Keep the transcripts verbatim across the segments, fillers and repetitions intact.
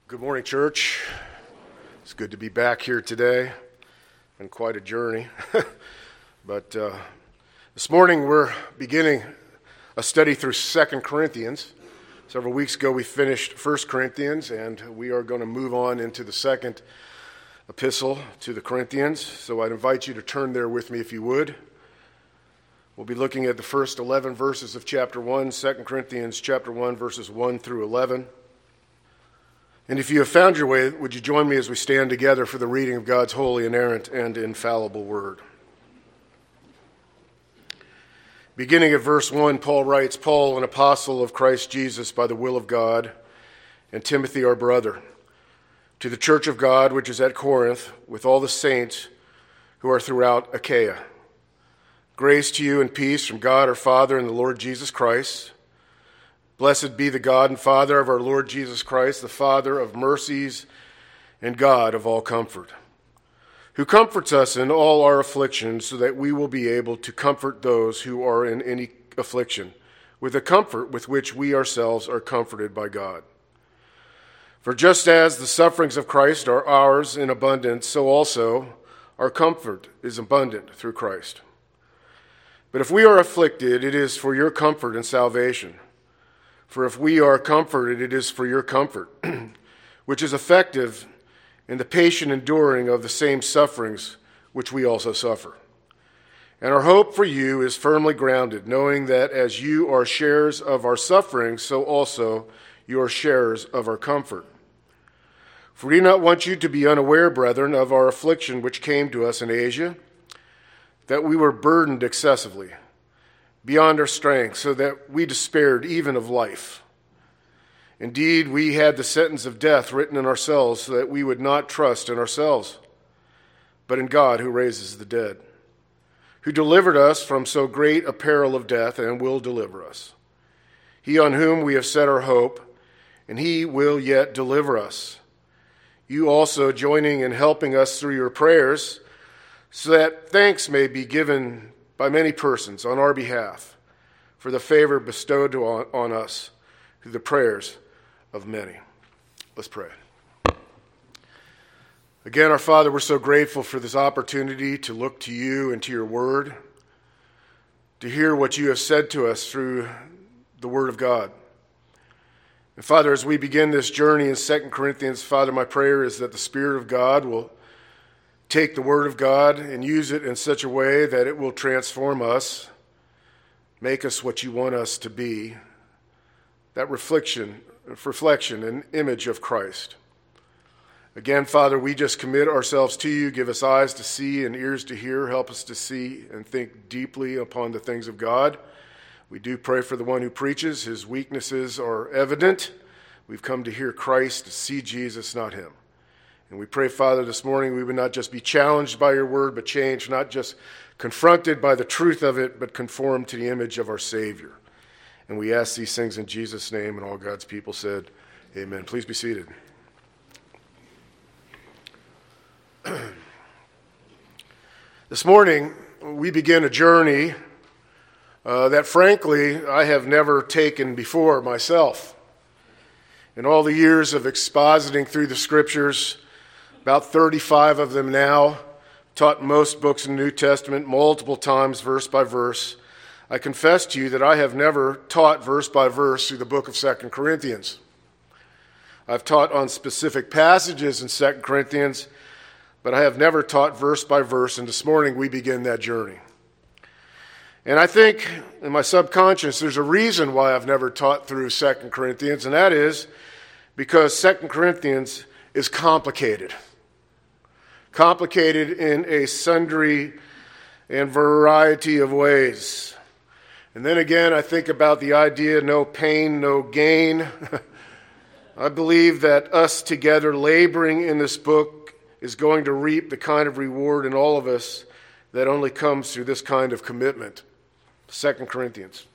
Good morning, church. It's good to be back here today. Been quite a journey. but uh, this morning we're beginning a study through Second Corinthians. Several weeks ago we finished First Corinthians, and we are going to move on into the second epistle to the Corinthians. So I'd invite you to turn there with me if you would. We'll be looking at the first eleven verses of chapter one, Second Corinthians chapter one, verses one through eleven. And if you have found your way, would you join me as we stand together for the reading of God's holy, inerrant, and infallible word. Beginning at verse one, Paul writes, Paul, an apostle of Christ Jesus by the will of God, and Timothy our brother, to the church of God which is at Corinth, with all the saints who are throughout Achaia. Grace to you and peace from God our Father and the Lord Jesus Christ. Blessed be the God and Father of our Lord Jesus Christ, the Father of mercies and God of all comfort, who comforts us in all our afflictions, so that we will be able to comfort those who are in any affliction, with the comfort with which we ourselves are comforted by God. For just as the sufferings of Christ are ours in abundance, so also our comfort is abundant through Christ. But if we are afflicted, it is for your comfort and salvation. For if we are comforted, it is for your comfort, which is effective in the patient enduring of the same sufferings which we also suffer. And our hope for you is firmly grounded, knowing that as you are sharers of our suffering, so also you are sharers of our comfort. For we do not want you to be unaware, brethren, of our affliction which came to us in Asia, that we were burdened excessively, beyond our strength, so that we despaired even of life. Indeed, we had the sentence of death written in ourselves, so that we would not trust in ourselves, but in God who raises the dead, who delivered us from so great a peril of death and will deliver us. He on whom we have set our hope, and he will yet deliver us. You also joining in helping us through your prayers, so that thanks may be given by many persons on our behalf for the favor bestowed on, on us through the prayers of many. Let's pray. Again, our Father, we're so grateful for this opportunity to look to you and to your word, to hear what you have said to us through the word of God. And Father, as we begin this journey in Second Corinthians, Father, my prayer is that the Spirit of God will take the Word of God and use it in such a way that it will transform us, make us what you want us to be, that reflection, reflection and image of Christ. Again, Father, we just commit ourselves to you. Give us eyes to see and ears to hear. Help us to see and think deeply upon the things of God. We do pray for the one who preaches. His weaknesses are evident. We've come to hear Christ, to see Jesus, not him. And we pray, Father, this morning we would not just be challenged by your word, but changed, not just confronted by the truth of it, but conformed to the image of our Savior. And we ask these things in Jesus' name, and all God's people said, amen. Please be seated. This morning, we begin a journey uh, that, frankly, I have never taken before myself. In all the years of expositing through the Scriptures, about thirty-five of them now, taught most books in the New Testament multiple times, verse by verse. I confess to you that I have never taught verse by verse through the book of Second Corinthians. I've taught on specific passages in Second Corinthians, but I have never taught verse by verse, and this morning we begin that journey. And I think in my subconscious there's a reason why I've never taught through Second Corinthians, and that is because Second Corinthians is complicated. Complicated in a sundry and variety of ways. And then again, I think about the idea, no pain, no gain. I believe that us together laboring in this book is going to reap the kind of reward in all of us that only comes through this kind of commitment. Second Corinthians.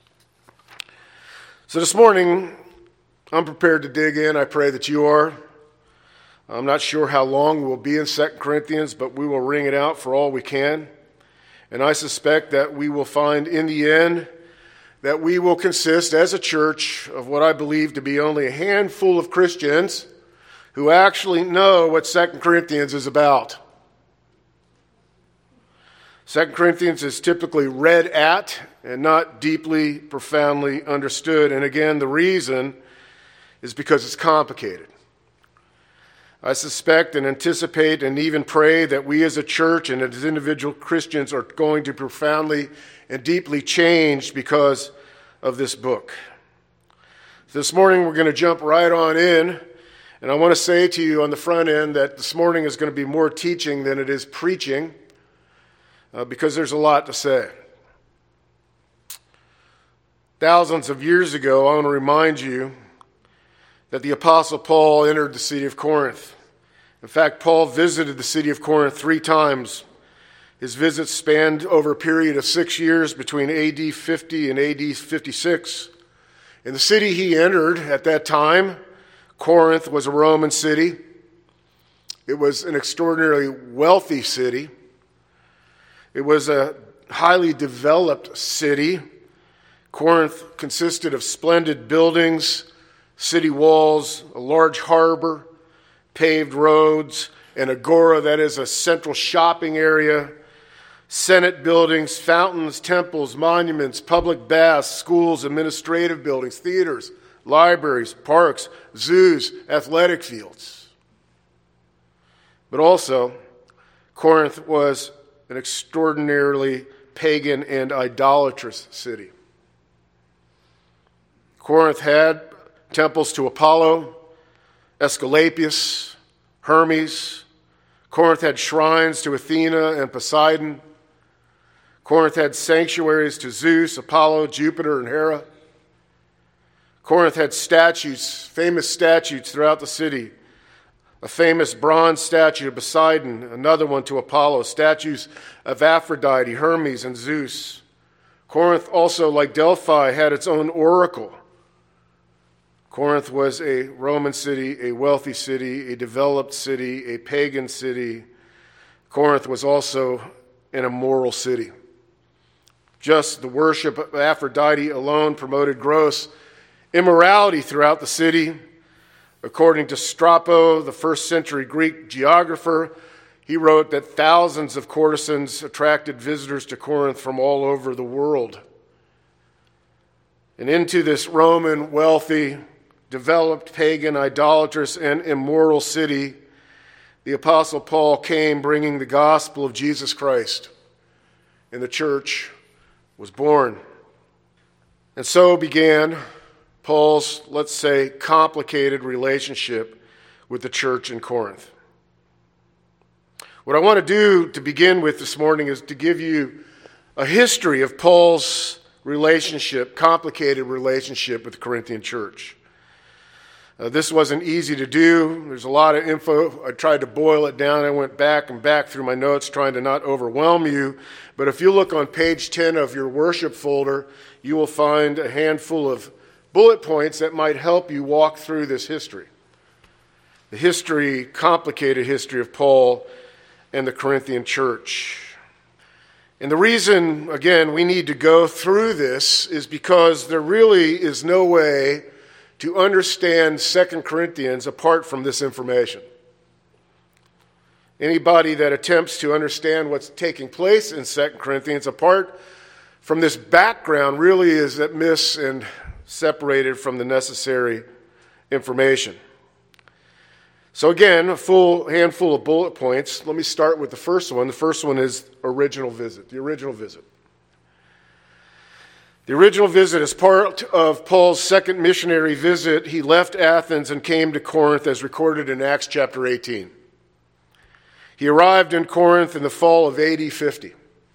So this morning, I'm prepared to dig in. I pray that you are. I'm not sure how long we'll be in Second Corinthians, but we will wring it out for all we can. And I suspect that we will find in the end that we will consist as a church of what I believe to be only a handful of Christians who actually know what Second Corinthians is about. Second Corinthians is typically read at and not deeply, profoundly understood. And again, the reason is because it's complicated. I suspect and anticipate and even pray that we as a church and as individual Christians are going to profoundly and deeply change because of this book. This morning we're going to jump right on in, and I want to say to you on the front end that this morning is going to be more teaching than it is preaching, uh, because there's a lot to say. Thousands of years ago, I want to remind you that the Apostle Paul entered the city of Corinth. In fact, Paul visited the city of Corinth three times. His visits spanned over a period of six years between A D fifty and A D fifty-six. In the city he entered at that time, Corinth was a Roman city. It was an extraordinarily wealthy city. It was a highly developed city. Corinth consisted of splendid buildings, city walls, a large harbor, paved roads, an agora, that is a central shopping area, Senate buildings, fountains, temples, monuments, public baths, schools, administrative buildings, theaters, libraries, parks, zoos, athletic fields. But also, Corinth was an extraordinarily pagan and idolatrous city. Corinth had temples to Apollo, Asclepius, Hermes. Corinth had shrines to Athena and Poseidon. Corinth had sanctuaries to Zeus, Apollo, Jupiter, and Hera. Corinth had statues, famous statues throughout the city. A famous bronze statue of Poseidon, another one to Apollo, statues of Aphrodite, Hermes, and Zeus. Corinth also, like Delphi, had its own oracle. Corinth was a Roman city, a wealthy city, a developed city, a pagan city. Corinth was also an immoral city. Just the worship of Aphrodite alone promoted gross immorality throughout the city. According to Strabo, the first century Greek geographer, he wrote that thousands of courtesans attracted visitors to Corinth from all over the world. And into this Roman, wealthy, developed, pagan, idolatrous, and immoral city, the Apostle Paul came bringing the gospel of Jesus Christ, and the church was born. And so began Paul's, let's say, complicated relationship with the church in Corinth. What I want to do to begin with this morning is to give you a history of Paul's relationship, complicated relationship with the Corinthian church. Uh, this wasn't easy to do. There's a lot of info. I tried to boil it down. I went back and back through my notes trying to not overwhelm you. But if you look on page ten of your worship folder, you will find a handful of bullet points that might help you walk through this history. The history, complicated history of Paul and the Corinthian church. And the reason, again, we need to go through this is because there really is no way to understand Second Corinthians apart from this information. Anybody that attempts to understand what's taking place in Second Corinthians apart from this background really is amiss and separated from the necessary information. So again, a full handful of bullet points. Let me start with the first one. The first one is original visit, the original visit. The original visit is part of Paul's second missionary visit. He left Athens and came to Corinth as recorded in Acts chapter eighteen. He arrived in Corinth in the fall of A D fifty.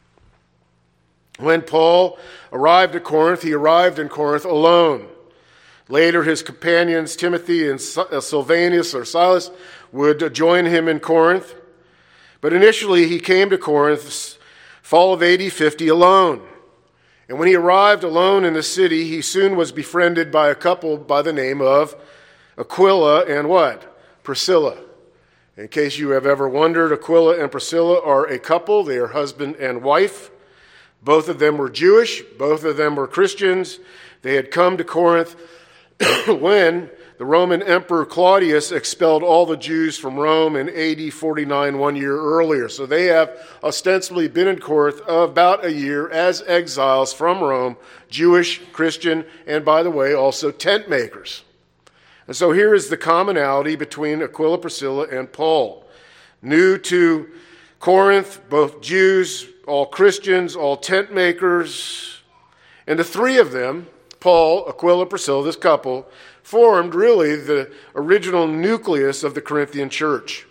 When Paul arrived at Corinth, he arrived in Corinth alone. Later, his companions Timothy and Silvanus or Silas would join him in Corinth. But initially, he came to Corinth, fall of A D fifty, alone. And when he arrived alone in the city, he soon was befriended by a couple by the name of Aquila and what? Priscilla. In case you have ever wondered, Aquila and Priscilla are a couple. They are husband and wife. Both of them were Jewish. Both of them were Christians. They had come to Corinth when the Roman Emperor Claudius expelled all the Jews from Rome in A D forty-nine, one year earlier. So they have ostensibly been in Corinth about a year as exiles from Rome, Jewish, Christian, and by the way, also tent makers. And so here is the commonality between Aquila, Priscilla, and Paul. New to Corinth, both Jews, all Christians, all tent makers. And the three of them, Paul, Aquila, Priscilla, this couple, formed really the original nucleus of the Corinthian church.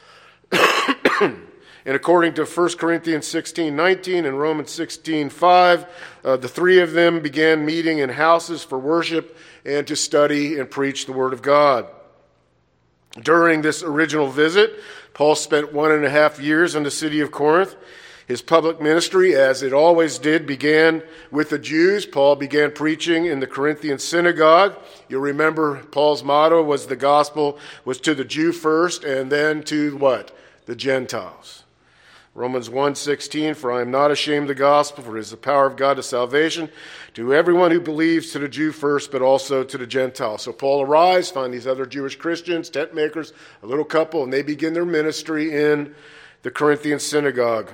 And according to First Corinthians sixteen nineteen and Romans sixteen five, uh, the three of them began meeting in houses for worship and to study and preach the Word of God. During this original visit, Paul spent one and a half years in the city of Corinth. His public ministry, as it always did, began with the Jews. Paul began preaching in the Corinthian synagogue. You'll remember Paul's motto was the gospel was to the Jew first and then to what? The Gentiles. Romans one sixteen, for I am not ashamed of the gospel, for it is the power of God to salvation to everyone who believes, to the Jew first, but also to the Gentiles. So Paul arrives, finds these other Jewish Christians, tent makers, a little couple, and they begin their ministry in the Corinthian synagogue.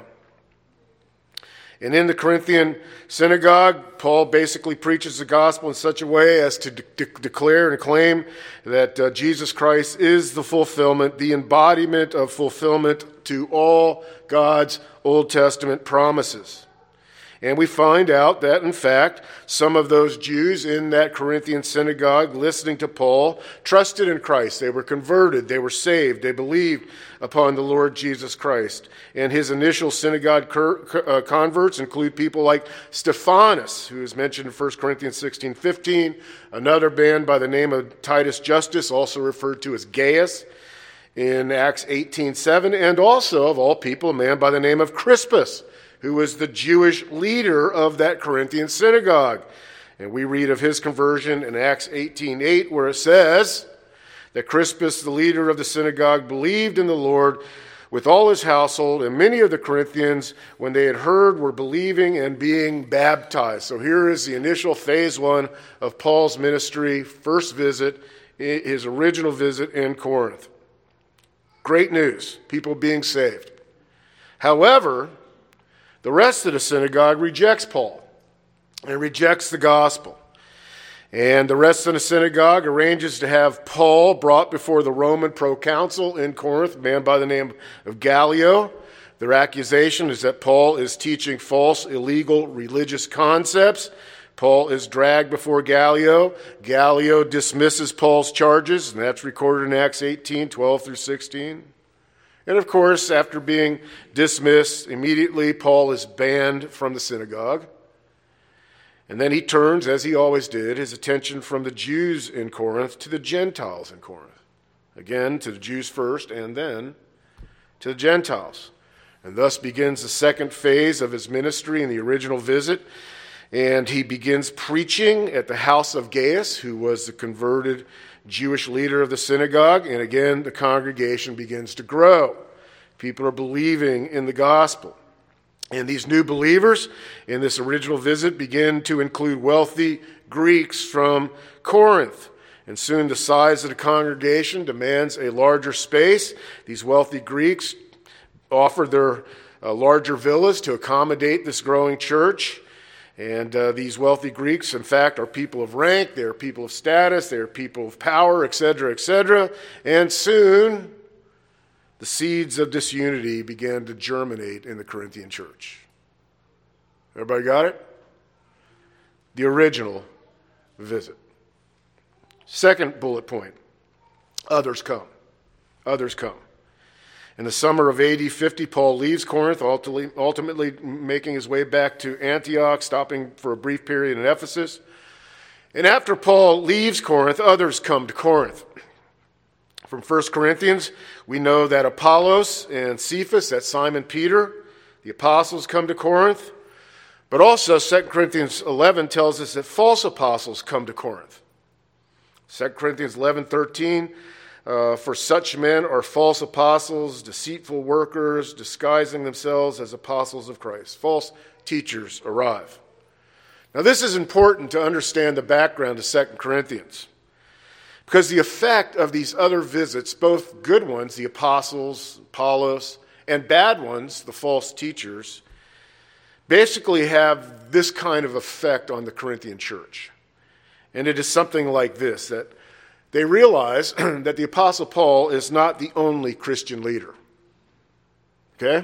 And in the Corinthian synagogue, Paul basically preaches the gospel in such a way as to de- de- declare and claim that uh, Jesus Christ is the fulfillment, the embodiment of fulfillment to all God's Old Testament promises. And we find out that, in fact, some of those Jews in that Corinthian synagogue listening to Paul trusted in Christ. They were converted. They were saved. They believed upon the Lord Jesus Christ. And his initial synagogue converts include people like Stephanas, who is mentioned in First Corinthians sixteen fifteen, another man by the name of Titus Justus, also referred to as Gaius, in Acts eighteen seven, and also, of all people, a man by the name of Crispus, who was the Jewish leader of that Corinthian synagogue. And we read of his conversion in Acts eighteen eight, where it says that Crispus, the leader of the synagogue, believed in the Lord with all his household, and many of the Corinthians, when they had heard, were believing and being baptized. So here is the initial phase one of Paul's ministry, first visit, his original visit in Corinth. Great news, people being saved. However, the rest of the synagogue rejects Paul and rejects the gospel. And the rest of the synagogue arranges to have Paul brought before the Roman proconsul in Corinth, a man by the name of Gallio. Their accusation is that Paul is teaching false, illegal religious concepts. Paul is dragged before Gallio. Gallio dismisses Paul's charges, and that's recorded in Acts eighteen, twelve through sixteen. And of course, after being dismissed, immediately Paul is banned from the synagogue. And then he turns, as he always did, his attention from the Jews in Corinth to the Gentiles in Corinth. Again, to the Jews first, and then to the Gentiles. And thus begins the second phase of his ministry in the original visit. And he begins preaching at the house of Gaius, who was the converted Jewish leader of the synagogue. And again, the congregation begins to grow. People are believing in the gospel. And these new believers in this original visit begin to include wealthy Greeks from Corinth. And soon the size of the congregation demands a larger space. These wealthy Greeks offer their uh, larger villas to accommodate this growing church. And uh, these wealthy Greeks, in fact, are people of rank, they are people of status, they are people of power, et cetera, et cetera. And soon, the seeds of disunity began to germinate in the Corinthian church. Everybody got it? The original visit. Second bullet point, others come. Others come. In the summer of A D fifty, Paul leaves Corinth, ultimately making his way back to Antioch, stopping for a brief period in Ephesus. And after Paul leaves Corinth, others come to Corinth. From First Corinthians, we know that Apollos and Cephas, that's Simon Peter, the apostles come to Corinth. But also Second Corinthians eleven tells us that false apostles come to Corinth. Second Corinthians eleven thirteen, Uh, for such men are false apostles, deceitful workers, disguising themselves as apostles of Christ. False teachers arrive. Now this is important to understand the background of Second Corinthians. Because the effect of these other visits, both good ones, the apostles, Apollos, and bad ones, the false teachers, basically have this kind of effect on the Corinthian church. And it is something like this, that they realize that the Apostle Paul is not the only Christian leader. Okay?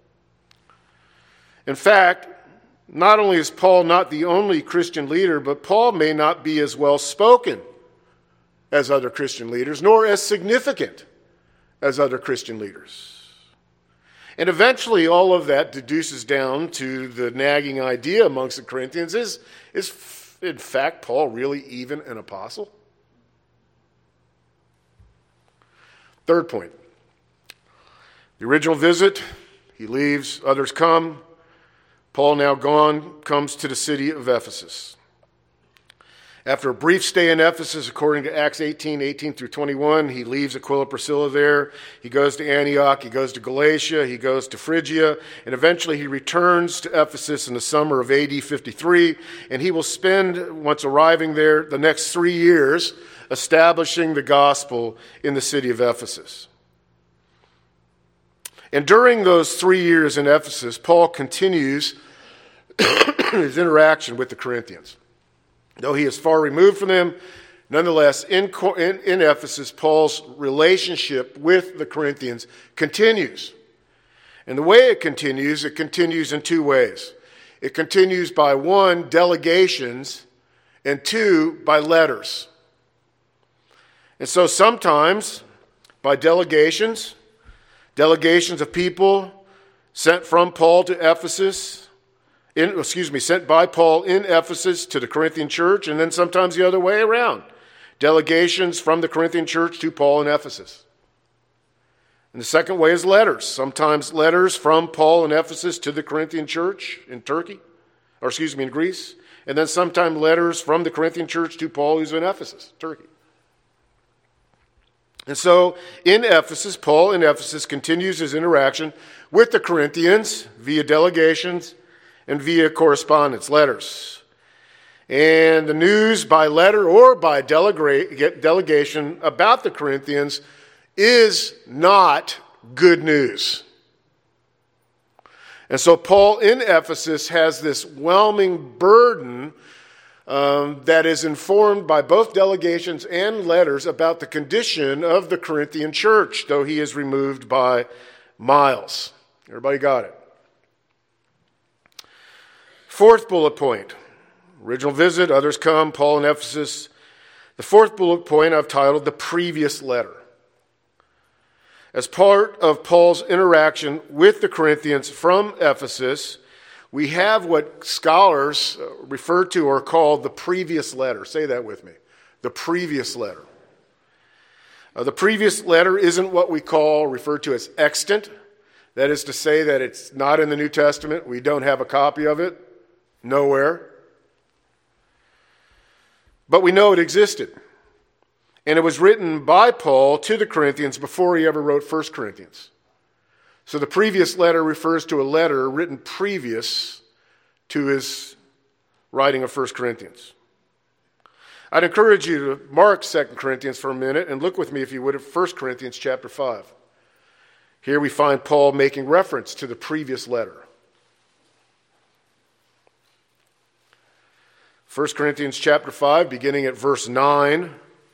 In fact, not only is Paul not the only Christian leader, but Paul may not be as well spoken as other Christian leaders, nor as significant as other Christian leaders. And eventually all of that deduces down to the nagging idea amongst the Corinthians, is, is in fact Paul really even an apostle? Third point. The original visit, he leaves, others come. Paul, now gone, comes to the city of Ephesus. After a brief stay in Ephesus, according to Acts eighteen, eighteen through twenty-one, he leaves Aquila, Priscilla there. He goes to Antioch, he goes to Galatia, he goes to Phrygia, and eventually he returns to Ephesus in the summer of A D fifty-three, and he will spend, once arriving there, the next three years establishing the gospel in the city of Ephesus. And during those three years in Ephesus, Paul continues his interaction with the Corinthians. Though he is far removed from them, nonetheless, in, in, in Ephesus, Paul's relationship with the Corinthians continues. And the way it continues, it continues in two ways. It continues by, one, delegations, and two, by letters. And so sometimes, by delegations, delegations of people sent from Paul to Ephesus, In, excuse me, sent by Paul in Ephesus to the Corinthian church, and then sometimes the other way around. Delegations from the Corinthian church to Paul in Ephesus. And the second way is letters. Sometimes letters from Paul in Ephesus to the Corinthian church in Turkey, or excuse me, in Greece. And then sometimes letters from the Corinthian church to Paul who's in Ephesus, Turkey. And so in Ephesus, Paul in Ephesus continues his interaction with the Corinthians via delegations and via correspondence, letters. And the news by letter or by delega- delegation about the Corinthians is not good news. And so Paul in Ephesus has this whelming burden um, that is informed by both delegations and letters about the condition of the Corinthian church, though he is removed by miles. Everybody got it? Fourth bullet point, original visit, others come, Paul in Ephesus. The fourth bullet point I've titled, the previous letter. As part of Paul's interaction with the Corinthians from Ephesus, we have what scholars refer to or call the previous letter. Say that with me. The previous letter. Uh, the previous letter isn't what we call, referred to as extant. That is to say that it's not in the New Testament. We don't have a copy of it. Nowhere. But we know it existed. And it was written by Paul to the Corinthians before he ever wrote First Corinthians. So the previous letter refers to a letter written previous to his writing of First Corinthians. I'd encourage you to mark Second Corinthians for a minute and look with me, if you would, at First Corinthians chapter five. Here we find Paul making reference to the previous letter. First Corinthians chapter five, beginning at verse nine.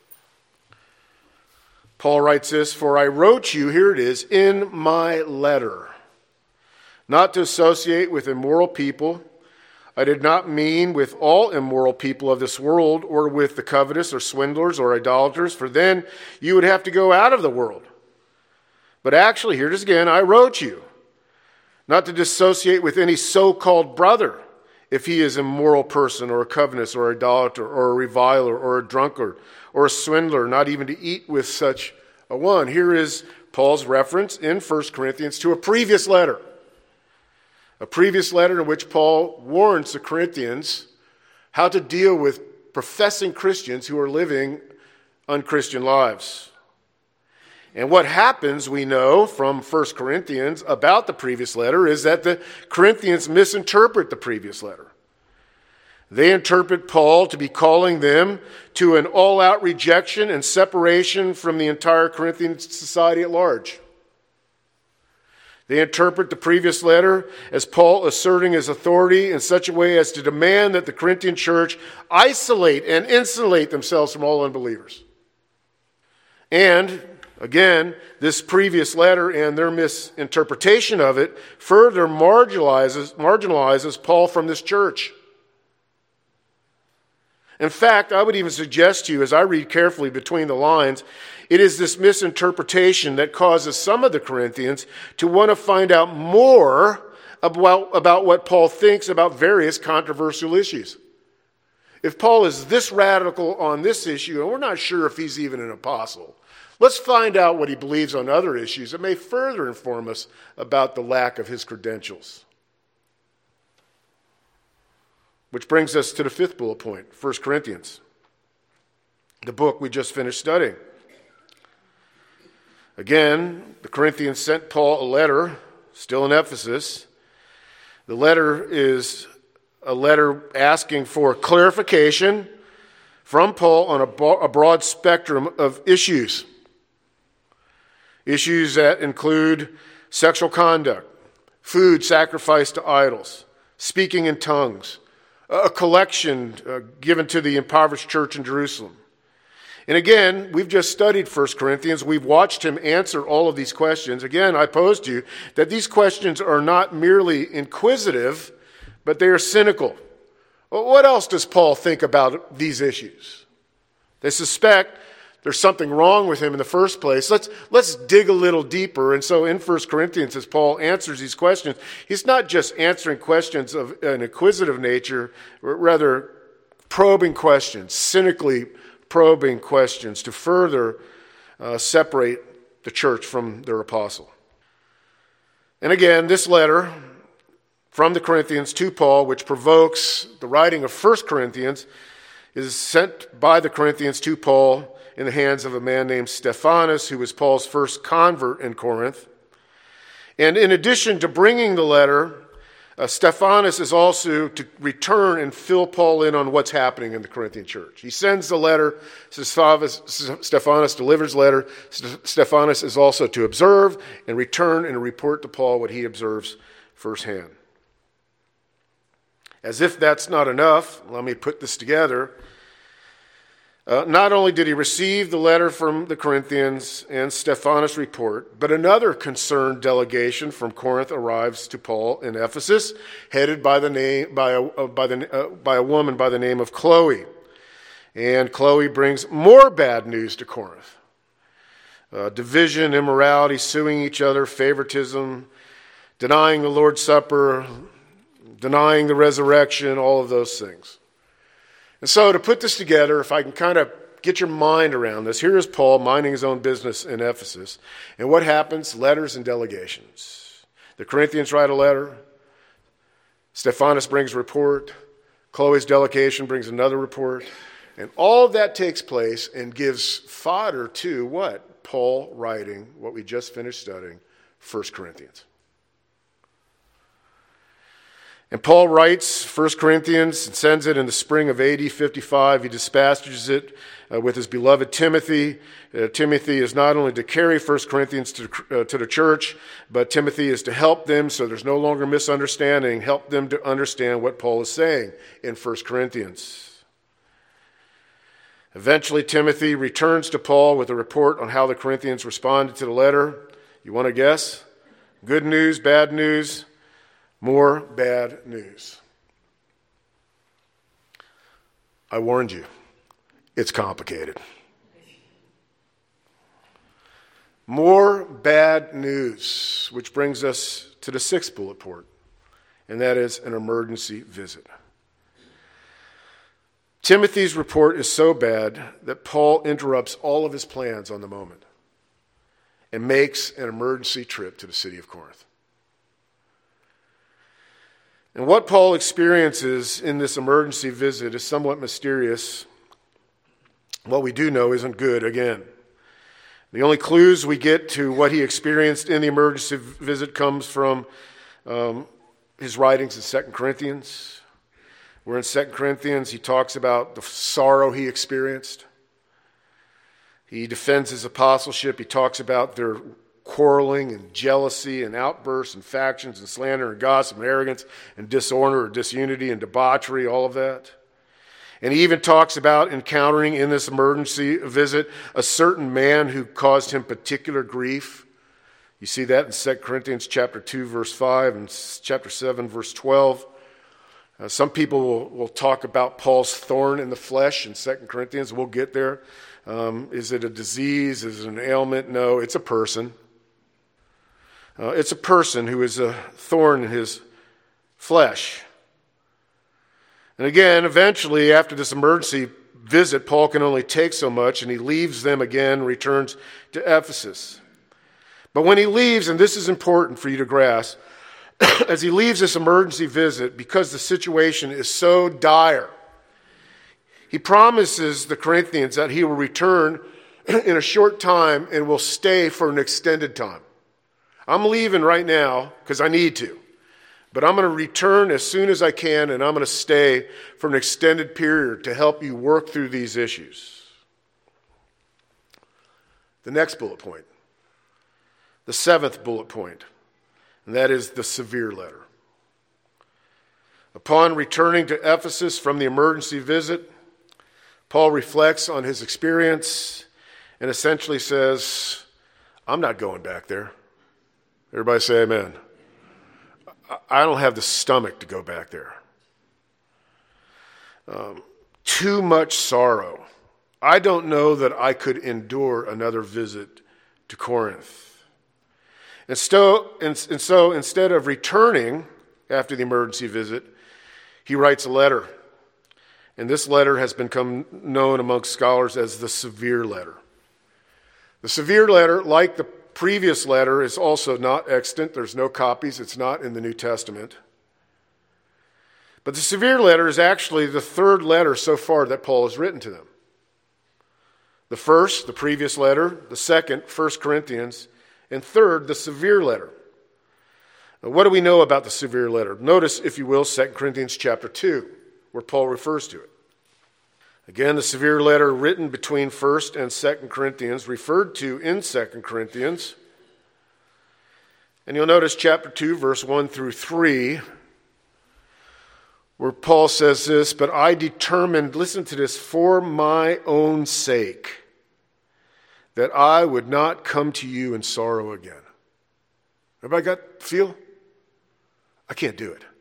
Paul writes this, "For I wrote you," here it is, "in my letter, not to associate with immoral people. I did not mean with all immoral people of this world, or with the covetous, or swindlers, or idolaters, for then you would have to go out of the world. But actually, here it is again, I wrote you, not to dissociate with any so-called brother, if he is an immoral person, or a covetous, or idolater, or a reviler, or a drunkard, or a swindler, not even to eat with such a one." Here is Paul's reference in First Corinthians to a previous letter. A previous letter in which Paul warns the Corinthians how to deal with professing Christians who are living unchristian lives. And what happens, we know from First Corinthians about the previous letter, is that the Corinthians misinterpret the previous letter. They interpret Paul to be calling them to an all-out rejection and separation from the entire Corinthian society at large. They interpret the previous letter as Paul asserting his authority in such a way as to demand that the Corinthian church isolate and insulate themselves from all unbelievers. And, again, this previous letter and their misinterpretation of it further marginalizes, marginalizes Paul from this church. In fact, I would even suggest to you, as I read carefully between the lines, it is this misinterpretation that causes some of the Corinthians to want to find out more about, about what Paul thinks about various controversial issues. If Paul is this radical on this issue, and we're not sure if he's even an apostle, let's find out what he believes on other issues that may further inform us about the lack of his credentials. Which brings us to the fifth bullet point, First Corinthians, the book we just finished studying. Again, the Corinthians sent Paul a letter, still in Ephesus. The letter is a letter asking for clarification from Paul on a, a broad spectrum of issues. Issues that include sexual conduct, food sacrificed to idols, speaking in tongues, a collection uh, given to the impoverished church in Jerusalem. And again, we've just studied First Corinthians. We've watched him answer all of these questions. Again, I pose to you that these questions are not merely inquisitive, but they are cynical. Well, what else does Paul think about these issues? They suspect there's something wrong with him in the first place. Let's, let's dig a little deeper. And so in First Corinthians, as Paul answers these questions, he's not just answering questions of an inquisitive nature, but rather probing questions, cynically probing questions to further uh, separate the church from their apostle. And again, this letter from the Corinthians to Paul, which provokes the writing of First Corinthians, is sent by the Corinthians to Paul in the hands of a man named Stephanas, who was Paul's first convert in Corinth. And in addition to bringing the letter, uh, Stephanas is also to return and fill Paul in on what's happening in the Corinthian church. He sends the letter, Stephanas delivers the letter. Stephanas is also to observe and return and report to Paul what he observes firsthand. As if that's not enough, let me put this together. Uh, not only did he receive the letter from the Corinthians and Stephanas' report, but another concerned delegation from Corinth arrives to Paul in Ephesus, headed by the name by a uh, by the uh, by a woman by the name of Chloe, and Chloe brings more bad news to Corinth: uh, division, immorality, suing each other, favoritism, denying the Lord's Supper, denying the resurrection, all of those things. And so to put this together, if I can kind of get your mind around this, here is Paul minding his own business in Ephesus. And what happens? Letters and delegations. The Corinthians write a letter. Stephanas brings a report. Chloe's delegation brings another report. And all of that takes place and gives fodder to what? Paul writing what we just finished studying, First Corinthians. And Paul writes First Corinthians and sends it in the spring of A D fifty-five. He dispatches it uh, with his beloved Timothy. Uh, Timothy is not only to carry First Corinthians to, uh, to the church, but Timothy is to help them so there's no longer misunderstanding, help them to understand what Paul is saying in First Corinthians. Eventually, Timothy returns to Paul with a report on how the Corinthians responded to the letter. You want to guess? Good news, bad news? More bad news. I warned you, it's complicated. More bad news, which brings us to the sixth bullet point, and that is an emergency visit. Timothy's report is so bad that Paul interrupts all of his plans on the moment and makes an emergency trip to the city of Corinth. And what Paul experiences in this emergency visit is somewhat mysterious. What we do know isn't good, again. The only clues we get to what he experienced in the emergency visit comes from um, his writings in Second Corinthians, Where in Second Corinthians he talks about the sorrow he experienced. He defends his apostleship. He talks about their quarreling and jealousy and outbursts and factions and slander and gossip and arrogance and disorder or disunity and debauchery, all of that. And he even talks about encountering in this emergency visit a certain man who caused him particular grief. You see that in Second Corinthians chapter two, verse five, and chapter seven, verse twelve. Uh, some people will, will talk about Paul's thorn in the flesh in Second Corinthians. We'll get there. Um, is it a disease? Is it an ailment? No, it's a person. Uh, it's a person who is a thorn in his flesh. And again, eventually, after this emergency visit, Paul can only take so much, and he leaves them again, returns to Ephesus. But when he leaves, and this is important for you to grasp, as he leaves this emergency visit, because the situation is so dire, he promises the Corinthians that he will return in a short time and will stay for an extended time. I'm leaving right now because I need to, but I'm going to return as soon as I can, and I'm going to stay for an extended period to help you work through these issues. The next bullet point, the seventh bullet point, and that is the severe letter. Upon returning to Ephesus from the emergency visit, Paul reflects on his experience and essentially says, I'm not going back there. Everybody say amen. I don't have the stomach to go back there. Um, too much sorrow. I don't know that I could endure another visit to Corinth. And so, and, and so instead of returning after the emergency visit, he writes a letter. And this letter has become known amongst scholars as the severe letter. The severe letter, like the previous letter, is also not extant. There's no copies. It's not in the New Testament. But the severe letter is actually the third letter so far that Paul has written to them. The first, the previous letter. The second, First Corinthians. And third, the severe letter. Now, what do we know about the severe letter? Notice, if you will, Second Corinthians chapter two, where Paul refers to it. Again, the severe letter written between First and Second Corinthians, referred to in Second Corinthians. And you'll notice chapter two, verse one through three, where Paul says this, but I determined, listen to this, for my own sake, that I would not come to you in sorrow again. Everybody got feel? I can't do it.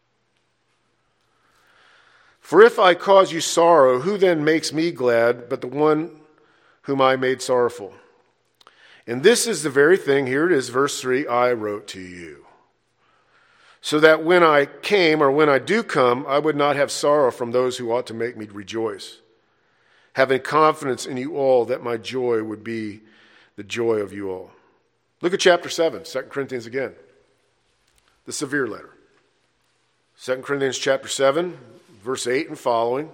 For if I cause you sorrow, who then makes me glad but the one whom I made sorrowful? And this is the very thing, here it is, verse three, I wrote to you. So that when I came, or when I do come, I would not have sorrow from those who ought to make me rejoice, having confidence in you all that my joy would be the joy of you all. Look at chapter seven, Second Corinthians again. The severe letter. Second Corinthians chapter seven, verse eight and following.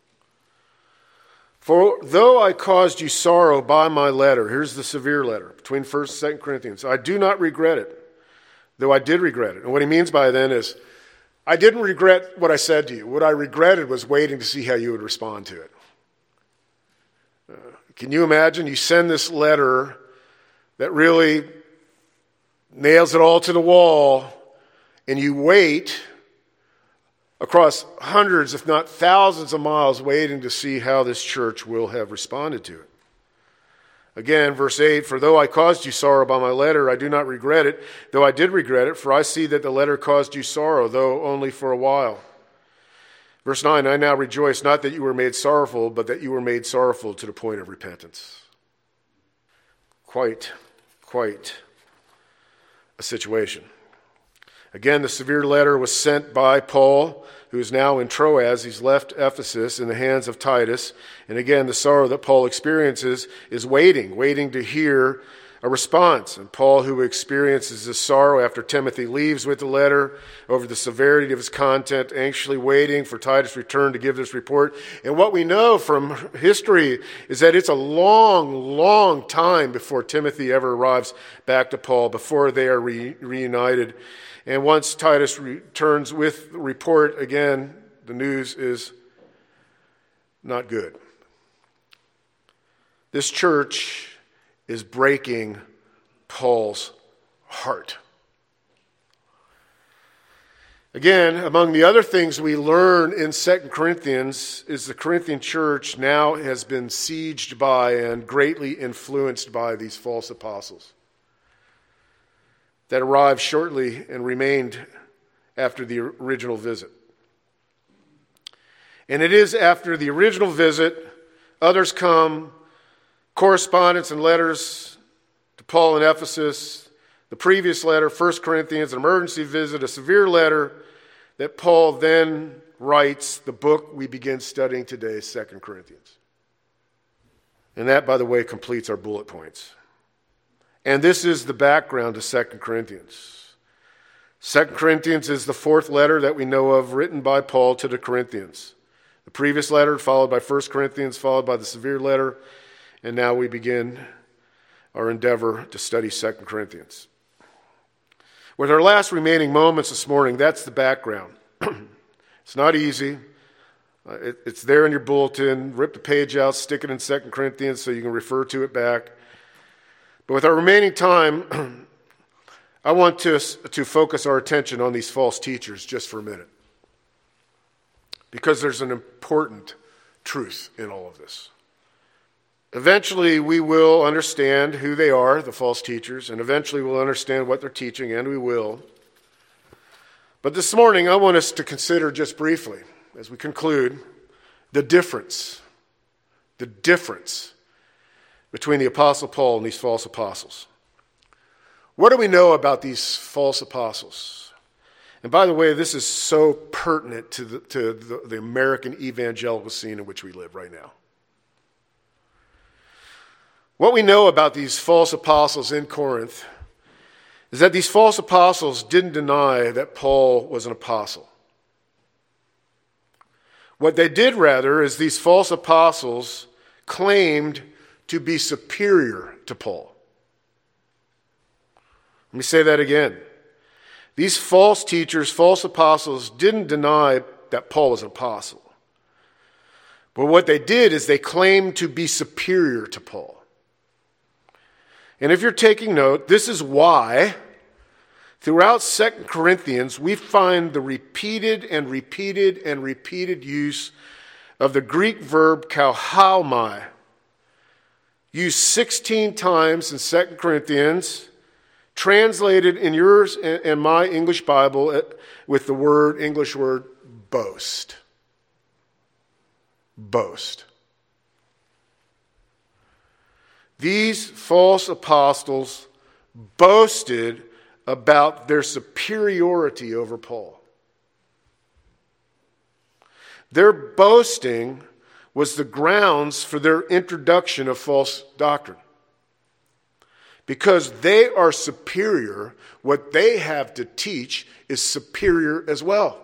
For though I caused you sorrow by my letter, here's the severe letter, between First and Second Corinthians, I do not regret it, though I did regret it. And what he means by then is, I didn't regret what I said to you. What I regretted was waiting to see how you would respond to it. Uh, can you imagine? You send this letter that really nails it all to the wall, and you wait across hundreds, if not thousands of miles, waiting to see how this church will have responded to it. Again, verse eight, for though I caused you sorrow by my letter, I do not regret it, though I did regret it, for I see that the letter caused you sorrow, though only for a while. Verse nine, I now rejoice, not that you were made sorrowful, but that you were made sorrowful to the point of repentance. Quite, quite a situation. Again, the severe letter was sent by Paul, who is now in Troas. He's left Ephesus in the hands of Titus. And again, the sorrow that Paul experiences is waiting, waiting to hear a response. And Paul, who experiences this sorrow after Timothy leaves with the letter over the severity of its content, anxiously waiting for Titus' return to give this report. And what we know from history is that it's a long, long time before Timothy ever arrives back to Paul, before they are re- reunited. And once Titus returns with the report again the news is not good. This church is breaking Paul's heart. Again, among the other things we learn in Second Corinthians is the Corinthian church now has been sieged by and greatly influenced by these false apostles that arrived shortly and remained after the original visit. And it is after the original visit, others come, correspondence and letters to Paul in Ephesus, the previous letter, First Corinthians, an emergency visit, a severe letter, that Paul then writes the book we begin studying today, Second Corinthians. And that, by the way, completes our bullet points. And this is the background to Second Corinthians. Second Corinthians is the fourth letter that we know of written by Paul to the Corinthians. The previous letter followed by First Corinthians, followed by the severe letter, and now we begin our endeavor to study Second Corinthians. With our last remaining moments this morning, that's the background. It's not easy. Uh, it, it's there in your bulletin. Rip the page out, stick it in Second Corinthians so you can refer to it back. But with our remaining time, I want to, to focus our attention on these false teachers just for a minute. Because there's an important truth in all of this. Eventually, we will understand who they are, the false teachers, and eventually we'll understand what they're teaching, and we will. But this morning, I want us to consider just briefly, as we conclude, the difference, the difference between the Apostle Paul and these false apostles. What do we know about these false apostles? And by the way, this is so pertinent to the, to the, the American evangelical scene in which we live right now. What we know about these false apostles in Corinth is that these false apostles didn't deny that Paul was an apostle. What they did, rather, is these false apostles claimed to be superior to Paul. Let me say that again. These false teachers, false apostles, didn't deny that Paul was an apostle. But what they did is they claimed to be superior to Paul. And if you're taking note, this is why throughout Second Corinthians we find the repeated and repeated and repeated use of the Greek verb kauhaumai, used sixteen times in Second Corinthians, translated in yours and my English Bible with the word, English word, boast. Boast. These false apostles boasted about their superiority over Paul. Their boasting was the grounds for their introduction of false doctrine. Because they are superior, what they have to teach is superior as well.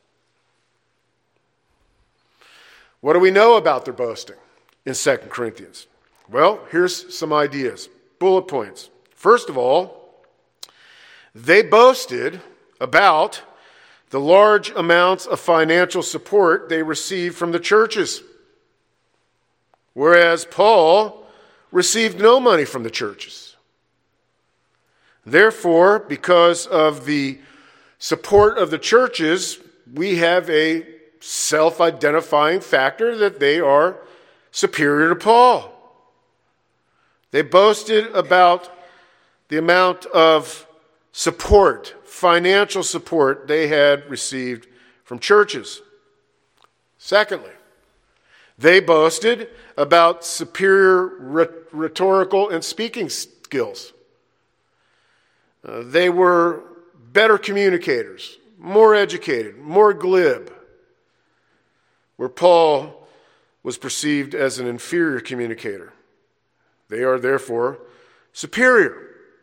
What do we know about their boasting in Second Corinthians? Well, here's some ideas, bullet points. First of all, they boasted about the large amounts of financial support they received from the churches, whereas Paul received no money from the churches. Therefore, because of the support of the churches, we have a self-identifying factor that they are superior to Paul. They boasted about the amount of support, financial support they had received from churches. Secondly, they boasted about superior rhetorical and speaking skills. Uh, they were better communicators, more educated, more glib, where Paul was perceived as an inferior communicator. They are therefore superior.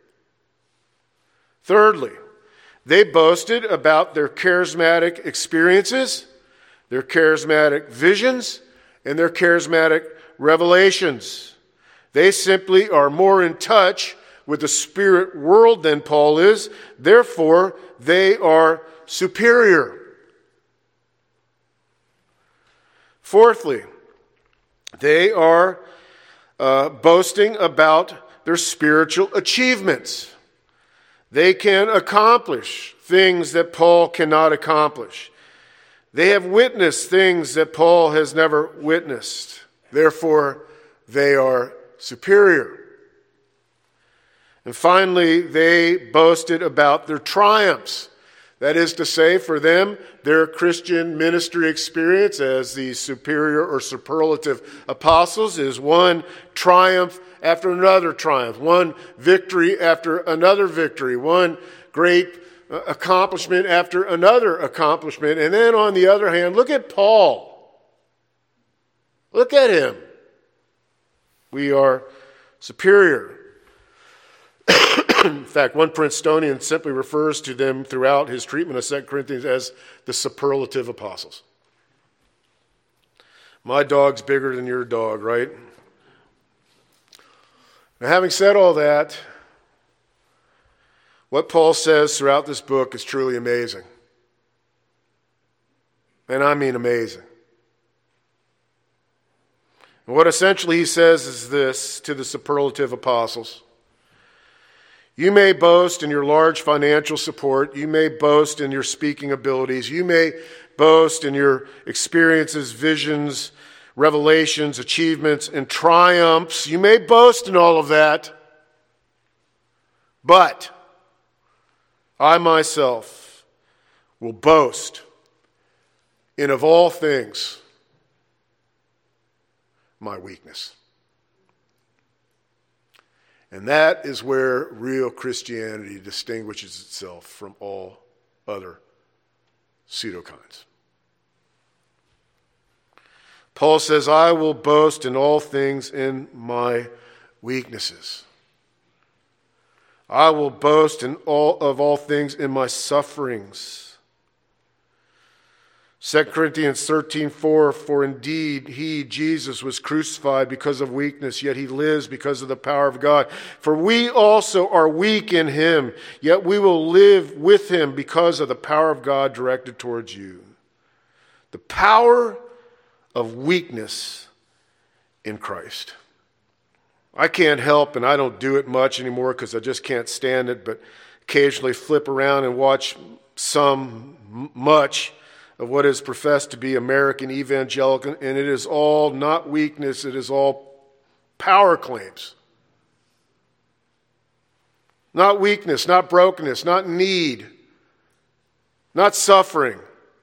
Thirdly, they boasted about their charismatic experiences, their charismatic visions, and their charismatic revelations. They simply are more in touch with the spirit world than Paul is. Therefore, they are superior. Fourthly, they are uh, boasting about their spiritual achievements. They can accomplish things that Paul cannot accomplish. They have witnessed things that Paul has never witnessed. Therefore, they are superior. And finally, they boasted about their triumphs. That is to say, for them, their Christian ministry experience as the superior or superlative apostles is one triumph after another triumph, one victory after another victory, one great accomplishment after another accomplishment. And then on the other hand, look at Paul. Look at him. We are superior. In fact, one Princetonian simply refers to them throughout his treatment of Second Corinthians as the superlative apostles. My dog's bigger than your dog, right? Now, having said all that, what Paul says throughout this book is truly amazing. And I mean amazing. And what essentially he says is this to the superlative apostles. You may boast in your large financial support. You may boast in your speaking abilities. You may boast in your experiences, visions, revelations, achievements, and triumphs. You may boast in all of that. But I myself will boast in, of all things, my weakness. And that is where real Christianity distinguishes itself from all other pseudokines. Paul says, I will boast in all things in my weaknesses. I will boast in all of all things in my sufferings. Second Corinthians thirteen four, for indeed he, Jesus, was crucified because of weakness, yet he lives because of the power of God. For we also are weak in him, yet we will live with him because of the power of God directed towards you. The power of weakness in Christ. I can't help, and I don't do it much anymore because I just can't stand it, but occasionally flip around and watch some, much, of what is professed to be American evangelical, and it is all not weakness, it is all power claims. Not weakness, not brokenness, not need, not suffering.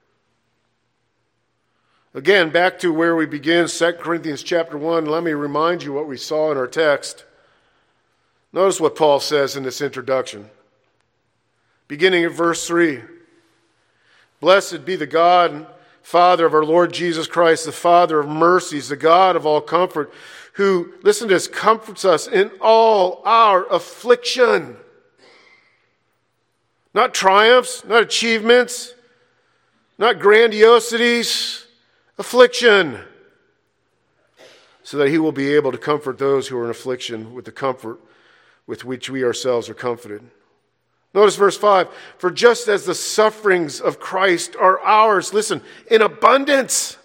Again, back to where we begin, Second Corinthians chapter one, let me remind you what we saw in our text. Notice what Paul says in this introduction. Beginning at verse three. Blessed be the God and Father of our Lord Jesus Christ, the Father of mercies, the God of all comfort, who, listen to this, comforts us in all our affliction. Not triumphs, not achievements, not grandiosities, affliction. So that he will be able to comfort those who are in affliction with the comfort with which we ourselves are comforted. Notice verse five, for just as the sufferings of Christ are ours, listen, in abundance.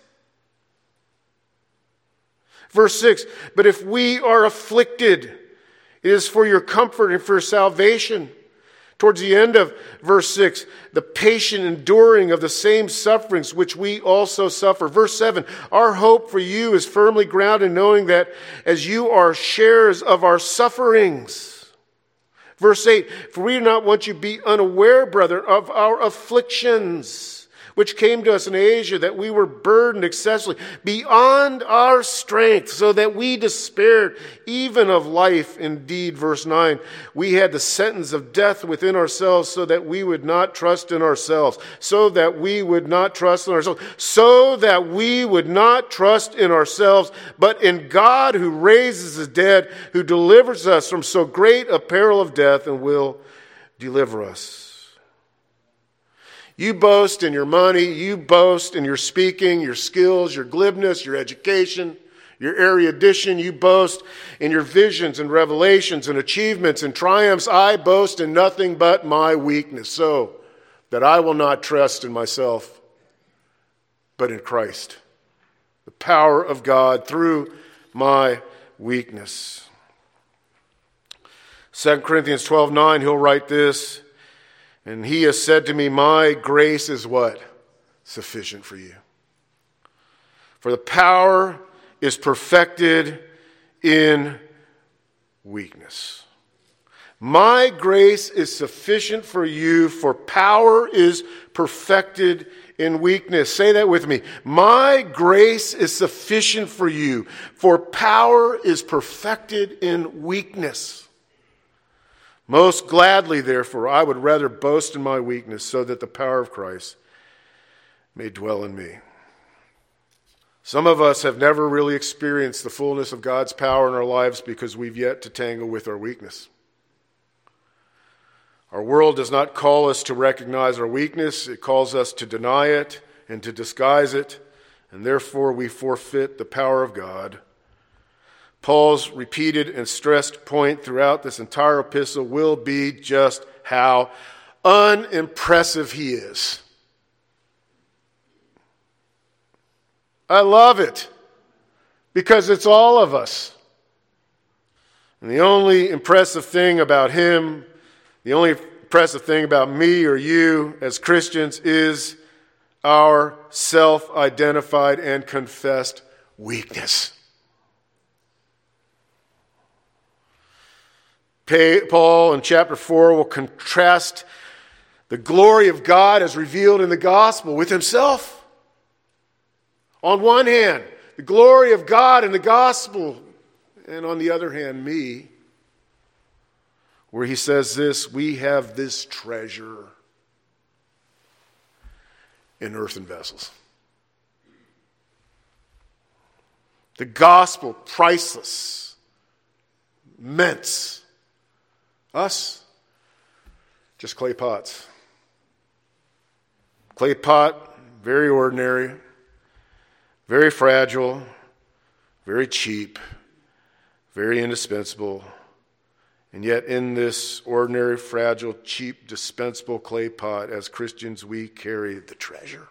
Verse six, but if we are afflicted, it is for your comfort and for salvation. Towards the end of verse six, the patient enduring of the same sufferings which we also suffer. Verse seven, our hope for you is firmly grounded in knowing that as you are sharers of our sufferings. Verse eight, for we do not want you to be unaware, brethren, of our afflictions, which came to us in Asia, that we were burdened excessively beyond our strength, so that we despaired even of life. Indeed, verse nine, we had the sentence of death within ourselves, so that we would not trust in ourselves, so that we would not trust in ourselves, so that we would not trust in ourselves, but in God who raises the dead, who delivers us from so great a peril of death, and will deliver us. You boast in your money, you boast in your speaking, your skills, your glibness, your education, your erudition. You boast in your visions and revelations and achievements and triumphs. I boast in nothing but my weakness, so that I will not trust in myself, but in Christ, The power of God through my weakness. Second Corinthians twelve nine, he'll write this, and he has said to me, my grace is what? Sufficient for you. For the power is perfected in weakness. My grace is sufficient for you, for power is perfected in weakness. Say that with me. My grace is sufficient for you, for power is perfected in weakness. Most gladly, therefore, I would rather boast in my weakness, so that the power of Christ may dwell in me. Some of us have never really experienced the fullness of God's power in our lives because we've yet to tangle with our weakness. Our world does not call us to recognize our weakness. It calls us to deny it and to disguise it, and therefore we forfeit the power of God. Paul's repeated and stressed point throughout this entire epistle will be just how unimpressive he is. I love it because it's all of us. And the only impressive thing about him, the only impressive thing about me or you as Christians is our self-identified and confessed weakness. Paul in chapter four will contrast the glory of God as revealed in the gospel with himself. On one hand, the glory of God in the gospel, and on the other hand, me, where he says this, we have this treasure in earthen vessels. The gospel, priceless, immense. Us, just clay pots. Clay pot, very ordinary, very fragile, very cheap, very indispensable. And yet in this ordinary, fragile, cheap, dispensable clay pot, as Christians, we carry the treasure.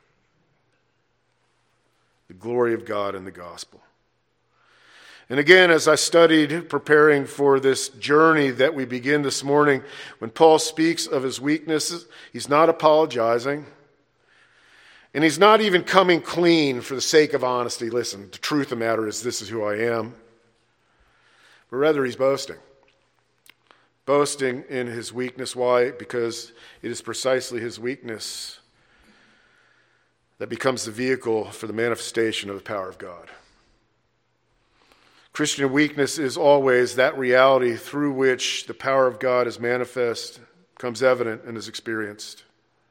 The glory of God in the gospel. And again, as I studied preparing for this journey that we begin this morning, when Paul speaks of his weaknesses, he's not apologizing. And he's not even coming clean for the sake of honesty. Listen, the truth of the matter is this is who I am. But rather he's boasting. Boasting in his weakness. Why? Because it is precisely his weakness that becomes the vehicle for the manifestation of the power of God. Christian weakness is always that reality through which the power of God is manifest, becomes evident, and is experienced.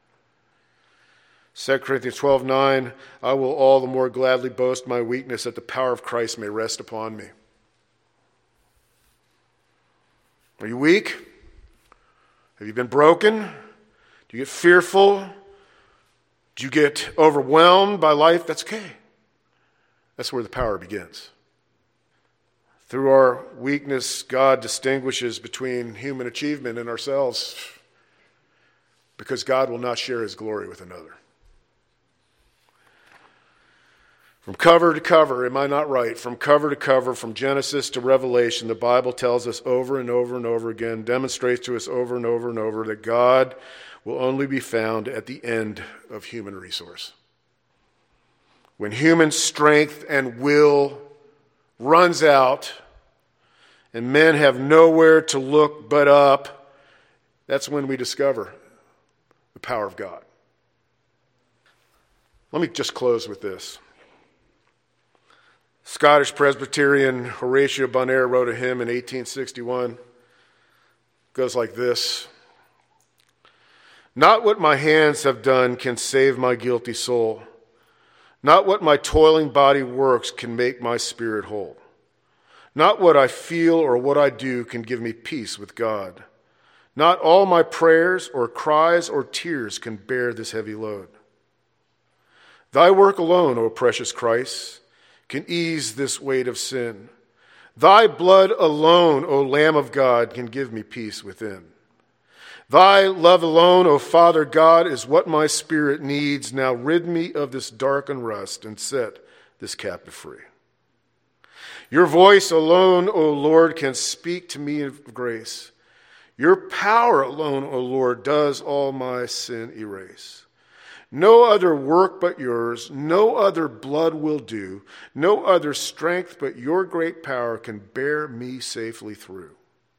Second Corinthians twelve nine, I will all the more gladly boast my weakness that the power of Christ may rest upon me. Are you weak? Have you been broken? Do you get fearful? Do you get overwhelmed by life? That's okay. That's where the power begins. Through our weakness, God distinguishes between human achievement and ourselves because God will not share his glory with another. From cover to cover, am I not right? From cover to cover, from Genesis to Revelation, the Bible tells us over and over and over again, demonstrates to us over and over and over that God will only be found at the end of human resource. When human strength and will runs out and men have nowhere to look but up, that's when we discover the power of God. Let me just close with this. Scottish Presbyterian Horatio Bonaire wrote a hymn in eighteen sixty-one. It goes like this. Not what my hands have done can save my guilty soul. Not what my toiling body works can make my spirit whole. Not what I feel or what I do can give me peace with God. Not all my prayers or cries or tears can bear this heavy load. Thy work alone, O precious Christ, can ease this weight of sin. Thy blood alone, O Lamb of God, can give me peace within. Thy love alone, O Father God, is what my spirit needs. Now rid me of this dark and rust and set this captive free. Your voice alone, O Lord, can speak to me of grace. Your power alone, O Lord, does all my sin erase. No other work but yours, no other blood will do, no other strength but your great power can bear me safely through.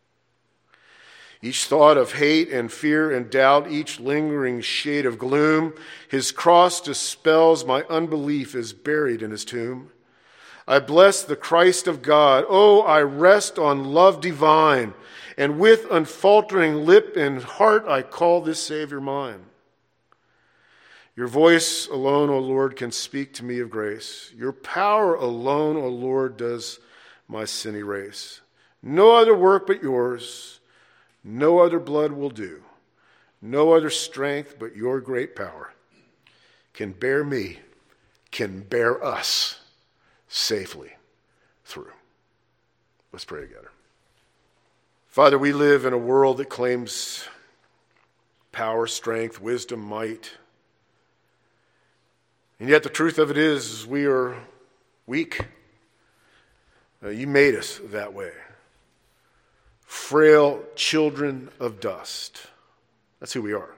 Each thought of hate and fear and doubt, each lingering shade of gloom, his cross dispels my unbelief is buried in his tomb. I bless the Christ of God. Oh, I rest on love divine, and with unfaltering lip and heart I call this Savior mine. Your voice alone, O Lord, can speak to me of grace. Your power alone, O Lord, does my sin erase. No other work but yours. No other blood will do. No other strength but your great power can bear me, can bear us safely through. Let's pray together. Father, we live in a world that claims power, strength, wisdom, might. And yet the truth of it is we are weak. Uh, you made us that way. Frail children of dust. That's who we are.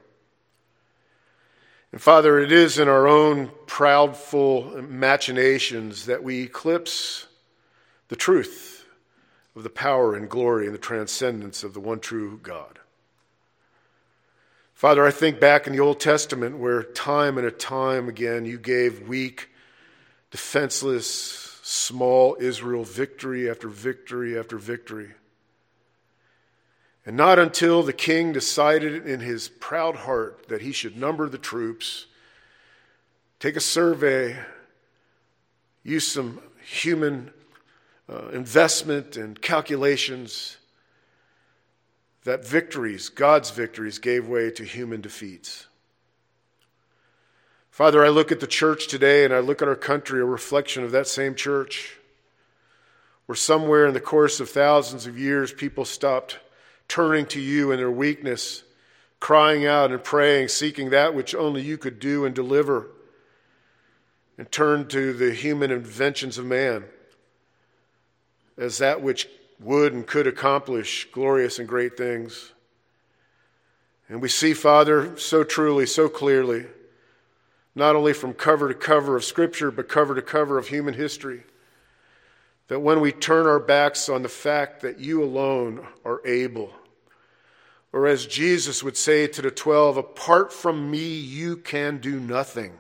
And Father, it is in our own proudful machinations that we eclipse the truth of the power and glory and the transcendence of the one true God. Father, I think back in the Old Testament where time and a time again you gave weak, defenseless, small Israel victory after victory after victory. And not until the king decided in his proud heart that he should number the troops, take a survey, use some human uh, investment and calculations, that victories, God's victories, gave way to human defeats. Father, I look at the church today and I look at our country, a reflection of that same church, where somewhere in the course of thousands of years people stopped turning to you in their weakness, crying out and praying, seeking that which only you could do and deliver, and turned to the human inventions of man as that which would and could accomplish glorious and great things. And we see, Father, so truly, so clearly, not only from cover to cover of Scripture, but cover to cover of human history, that when we turn our backs on the fact that you alone are able, or as Jesus would say to the twelve, apart from me, you can do nothing.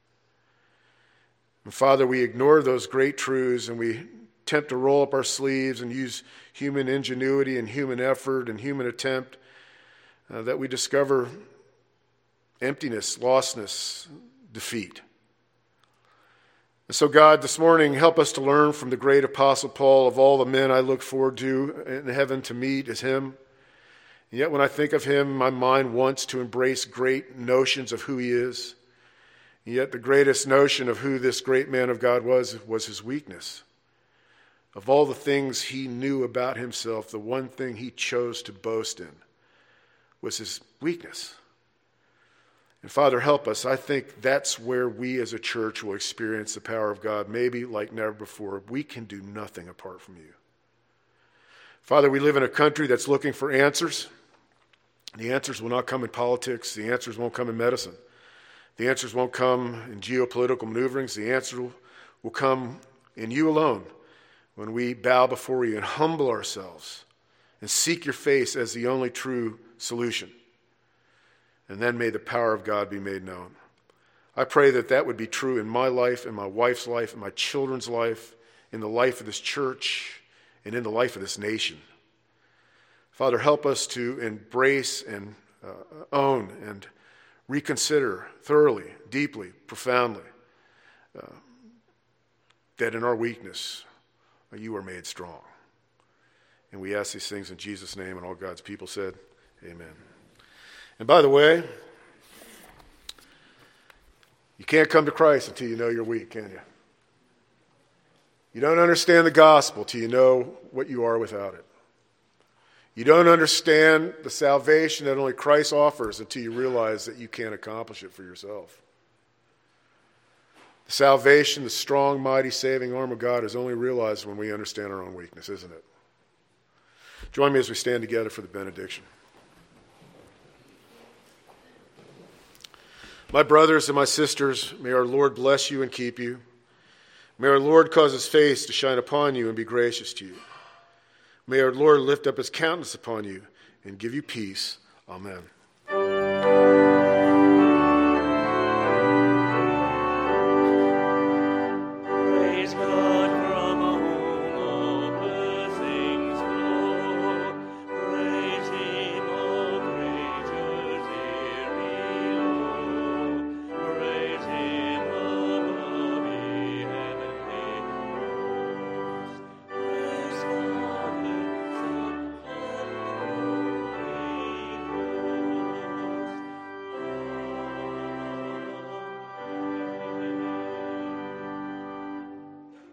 And Father, we ignore those great truths and we attempt to roll up our sleeves and use human ingenuity and human effort and human attempt, uh, that we discover emptiness, lostness, defeat. And so God, this morning, help us to learn from the great Apostle Paul. Of all the men I look forward to in heaven to meet is him. And yet when I think of him, my mind wants to embrace great notions of who he is. And yet the greatest notion of who this great man of God was, was his weakness. Of all the things he knew about himself, the one thing he chose to boast in was his weakness. And Father, help us. I think that's where we as a church will experience the power of God, maybe like never before. We can do nothing apart from you. Father, we live in a country that's looking for answers. The answers will not come in politics. The answers won't come in medicine. The answers won't come in geopolitical maneuverings. The answer will, will come in you alone when we bow before you and humble ourselves and seek your face as the only true solution. And then may the power of God be made known. I pray that that would be true in my life, in my wife's life, in my children's life, in the life of this church, and in the life of this nation. Father, help us to embrace and uh, own and reconsider thoroughly, deeply, profoundly, uh, that in our weakness, uh, you are made strong. And we ask these things in Jesus' name, and all God's people said, amen. And by the way, you can't come to Christ until you know you're weak, can you? You don't understand the gospel till you know what you are without it. You don't understand the salvation that only Christ offers until you realize that you can't accomplish it for yourself. The salvation, the strong, mighty, saving arm of God is only realized when we understand our own weakness, isn't it? Join me as we stand together for the benediction. My brothers and my sisters, may our Lord bless you and keep you. May our Lord cause his face to shine upon you and be gracious to you. May our Lord lift up his countenance upon you and give you peace. Amen.